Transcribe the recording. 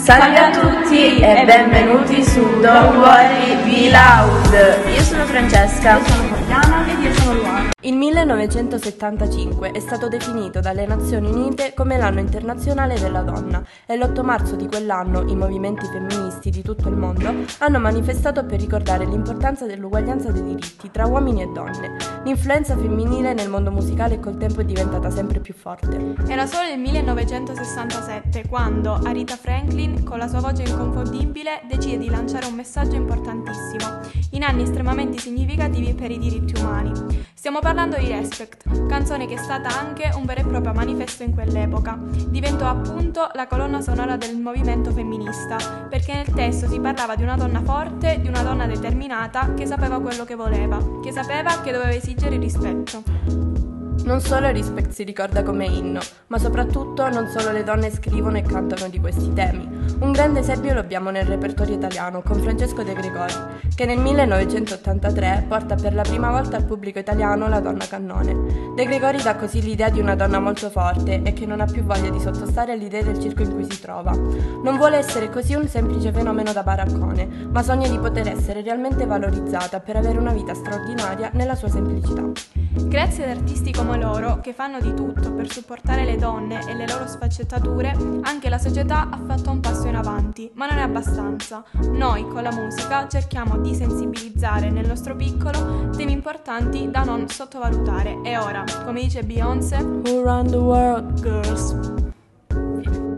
Salve a tutti e benvenuti su Don't Worry Be Loud. Io sono Francesca. Io sono Fabiana ed io sono Luana. Il 1975 è stato definito dalle Nazioni Unite come l'anno internazionale della donna e l'8 marzo di quell'anno i movimenti femministi di tutto il mondo hanno manifestato per ricordare l'importanza dell'uguaglianza dei diritti tra uomini e donne. L'influenza femminile nel mondo musicale col tempo è diventata sempre più forte. Era solo il 1967 quando Aretha Franklin, con la sua voce inconfondibile, decide di lanciare un messaggio importantissimo, in anni estremamente significativi per i diritti umani. Stiamo parlando di Respect, canzone che è stata anche un vero e proprio manifesto in quell'epoca. Diventò appunto la colonna sonora del movimento femminista, perché nel testo si parlava di una donna forte, di una donna determinata che sapeva quello che voleva, che sapeva che doveva esigere rispetto. Non solo il Respect si ricorda come inno, ma soprattutto non solo le donne scrivono e cantano di questi temi. Un grande esempio lo abbiamo nel repertorio italiano con Francesco De Gregori, che nel 1983 porta per la prima volta al pubblico italiano La donna cannone. De Gregori dà così l'idea di una donna molto forte e che non ha più voglia di sottostare alle idee del circo in cui si trova. Non vuole essere così un semplice fenomeno da baraccone, ma sogna di poter essere realmente valorizzata per avere una vita straordinaria nella sua semplicità. Grazie ad artisti come loro, che fanno di tutto per supportare le donne e le loro sfaccettature, anche la società ha fatto un passo in avanti, ma non è abbastanza. Noi, con la musica, cerchiamo di sensibilizzare nel nostro piccolo temi importanti da non sottovalutare. E ora, come dice Beyoncé, Who run the world, girls.